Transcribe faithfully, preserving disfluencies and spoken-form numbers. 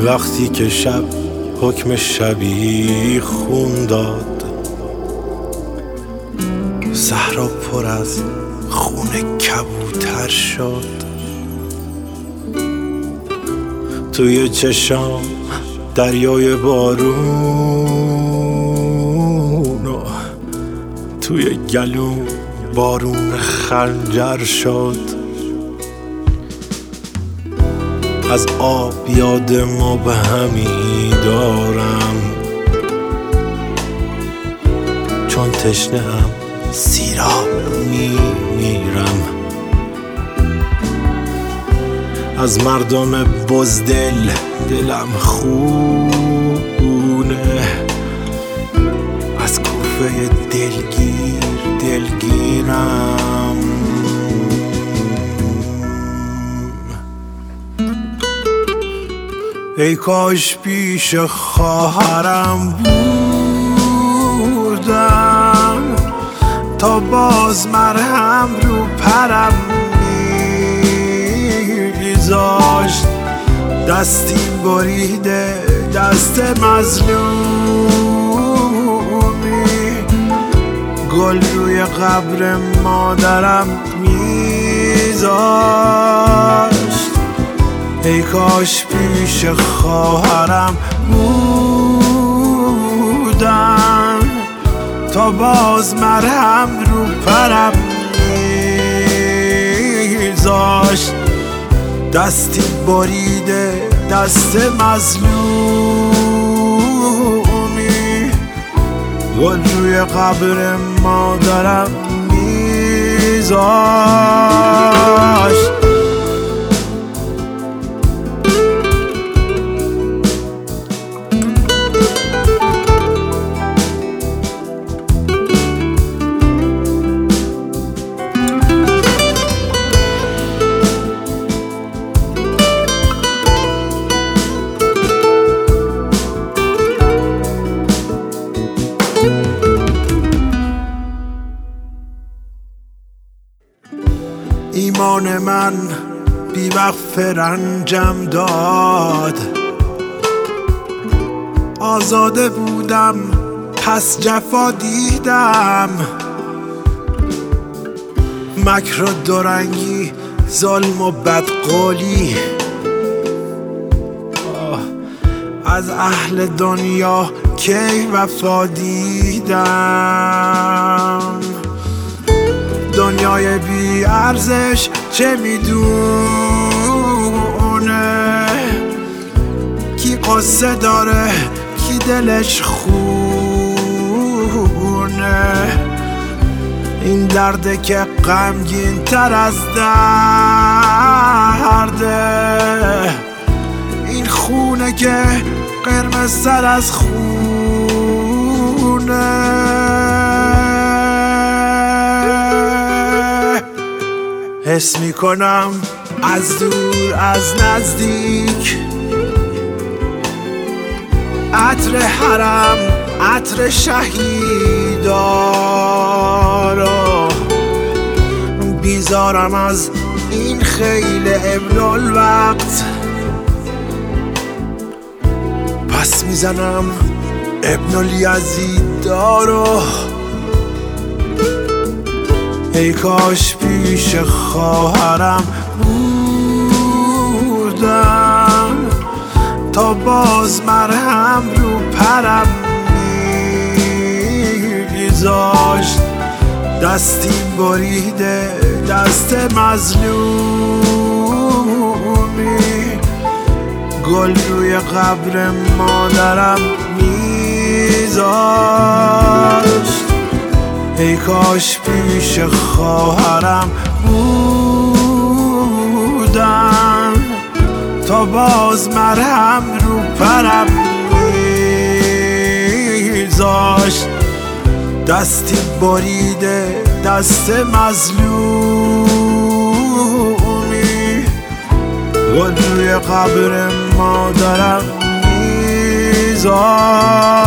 وقتی که شب حکم شبی خون داد، صحرا پر از خون کبوتر شد. توی چشام دریای بارون و توی گلوم بارون خنجر شد. از آب یاد ما به همی دارم، چون تشنه ام سیراب می میرم. از مردم بزدل دلم خونه، از کوفه دلگیر دلگیرم. ای کاش پیش خواهرم بودم، تا باز مرهم رو پرم میذاشت. دستی بریده دست مظلومی، گل روی قبر مادرم میذاشت. ای کاش پیش خواهرم بودم، تا باز مرهم رو پرم میذاشت. دستی بریده دست مظلومی، گل روی قبر مادرم میذاشت. ایمان من بی وقف رنجم داد، آزاده بودم پس جفا دیدم. مکر و دورنگی، ظلم و بدقولی، از اهل دنیا کی وفا دیدم. دنیای بی ارزش چه میدونه، کی قصه داره کی دلش خونه. این درده که غمگین تر از درده، این خونه که قرمز تر از خونه. حس میکنم از دور از نزدیک، عطر حرم عطر شهیدارا. بیزارم از این خیل ابن الوقت، پس میزنم ابن الیزیدارو. ای کاش پیش خواهرم بودم، تا باز مرهم رو پرم میذاشت. دستی بریده دست مظلومی، گل روی قبر مادرم میذاشت. ای کاش پیش خواهرم بودم، تا باز مرهم رو پرم میذاشت. دستی بریده دست مظلومی، گل روی قبر مادرم میذاشت.